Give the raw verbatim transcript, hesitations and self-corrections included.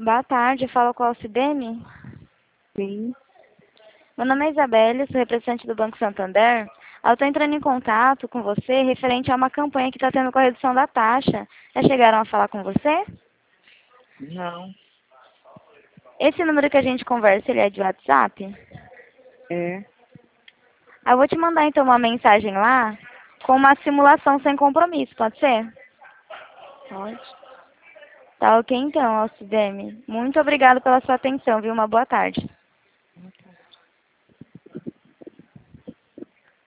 Boa tarde, fala com a Alcidene. Sim. Meu nome é Isabelle, sou representante do Banco Santander. Eu estou entrando em contato com você referente a uma campanha que está tendo com a redução da taxa. Já chegaram a falar com você? Não. Esse número que a gente conversa, ele é de WhatsApp? É. Eu vou te mandar então uma mensagem lá com uma simulação sem compromisso, pode ser? Pode. Tá ok então, Alcidene. Muito obrigada pela sua atenção, viu? Uma boa tarde.